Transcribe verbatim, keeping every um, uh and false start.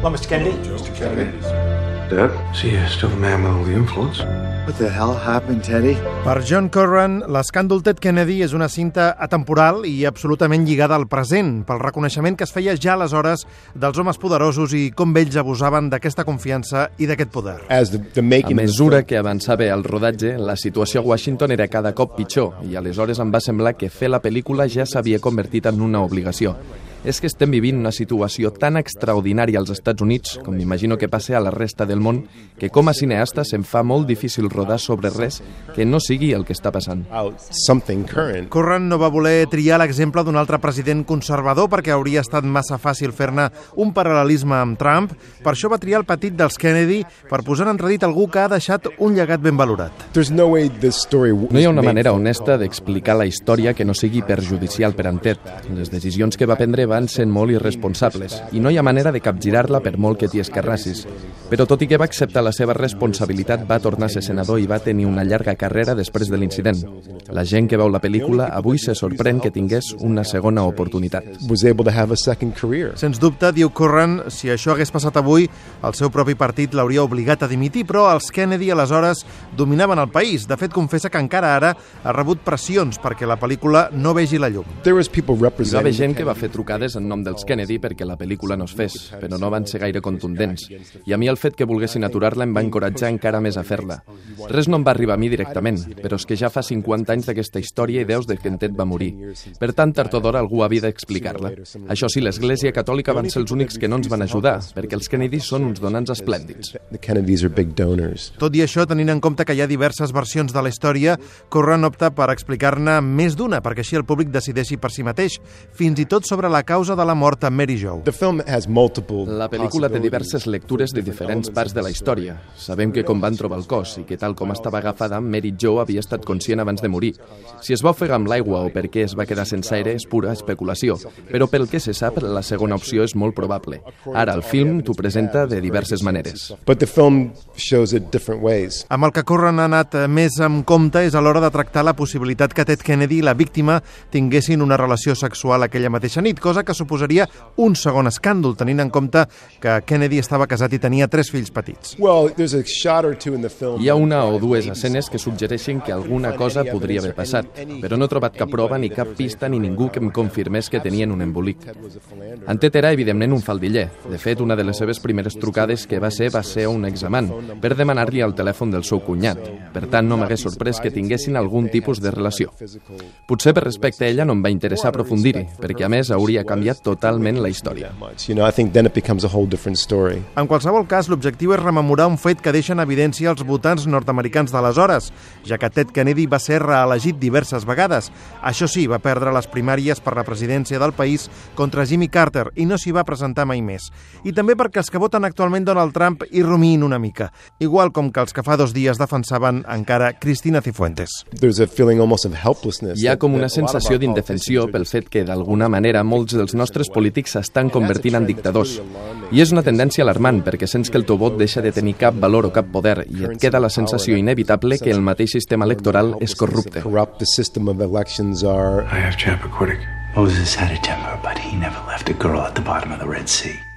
Hi, mister Kennedy. mister Kennedy. Dad, so you're still the man with all the influence? What the hell happened, Teddy? Per John Curran, l'escàndol Ted Kennedy és una cinta atemporal i absolutament lligada al present, pel reconeixement que es feia ja aleshores dels homes poderosos i com ells abusaven d'aquesta confiança i d'aquest poder. A mesura que avançava el rodatge, la situació a Washington era cada cop pitjor i aleshores em va semblar que fer la pel·lícula ja s'havia convertit en una obligació. És que estem vivint una situació tan extraordinària als Estats Units, com m'imagino que passa a la resta del món, que com a cineasta se'm fa molt difícil rodar sobre res que no sigui el que està passant. Curran no va voler triar l'exemple d'un altre president conservador perquè hauria estat massa fàcil fer-ne un paral·lelisme amb Trump. Per això va triar el petit dels Kennedy per posar en entredit algú que ha deixat un llegat ben valorat. No hi ha una manera honesta d'explicar la història que no sigui perjudicial per en Ted. Les decisions que va prendre van ser molt irresponsables i no hi ha manera de capgirar-la per molt que t'hi escarrassis. Però tot i que va acceptar la seva responsabilitat, va tornar a ser senador i va tenir una llarga carrera després de l'incident. La gent que veu la pel·lícula avui se sorprèn que tingués una segona oportunitat. Sens dubte, diu Curran, si això hagués passat avui, el seu propi partit l'hauria obligat a dimitir, però els Kennedy aleshores dominaven el país. De fet, confessa que encara ara ha rebut pressions perquè la pel·lícula no vegi la llum. Hi va haver gent que va fer trucades en nom dels Kennedy perquè la pel·lícula no es fes, però no van ser gaire contundents. I a mi el fet que volguessin aturar-la em va encoratjar encara més a fer-la. Res no em va arribar a mi directament, però és que ja fa cinquanta anys d'aquesta història i deus de que en Ted va morir. Per tant, tard o d'hora algú havia d'explicar-la. Això sí, l'Església Catòlica van ser els únics que no ens van ajudar, perquè els Kennedy són uns donants esplèndids. Tot i això, tenint en compte que hi ha diverses versions de la història, Curran opta per explicar-ne més d'una, perquè així el públic decideixi per si mateix, fins i tot sobre la causa de la mort a Mary Jo. La pel·lícula té diverses lectures de diferents parts de la història. Sabem que com van trobar el cos i que tal com estava agafada, Mary Jo havia estat conscient abans de morir. Si es va ofegar amb l'aigua o per què es va quedar sense aire és pura especulació, però pel que se sap, la segona opció és molt probable. Ara, el film t'ho presenta de diverses maneres. Amb el que Curran ha anat més en compte és a l'hora de tractar la possibilitat que Ted Kennedy i la víctima tinguessin una relació sexual aquella mateixa nit, cosa que suposaria un segon escàndol, tenint en compte que Kennedy estava casat i tenia tres fills petits. Hi ha una o dues escenes que suggereixen que alguna cosa podria haver passat, però no he trobat cap prova ni cap pista ni ningú que em confirmés que tenien un embolic. En Ted era, evidentment, un faldiller. De fet, una de les seves primeres trucades que va ser va ser a un examant per demanar-li el telèfon del seu cunyat. Per tant, no m'hagués sorprès que tinguessin algun tipus de relació. Potser per respecte a ella no em va interessar aprofundir-hi, perquè a més hauria canviat totalment la història. En qualsevol cas, l'objectiu és rememorar un fet que deixa en evidència els votants nord-americans d'aleshores, ja que Ted Kennedy va ser reelegit diverses vegades. Això sí, va perdre les primàries per la presidència del país contra Jimmy Carter i no s'hi va presentar mai més. I també perquè els que voten actualment Donald Trump hi rumiïn una mica, igual com que els que fa dos dies defensaven encara Cristina Cifuentes. Hi ha com una sensació d'indefensió pel fet que, d'alguna manera, molts dels nostres polítics s'estan convertint en dictadors. I és una tendència alarmant, perquè sents que el teu vot deixa de tenir cap valor o cap poder i et queda la sensació inevitable que el mateix sistema electoral és corrupte. I have Chappaquiddick. Moses had a temper, but he never left a girl at the bottom of the Red Sea.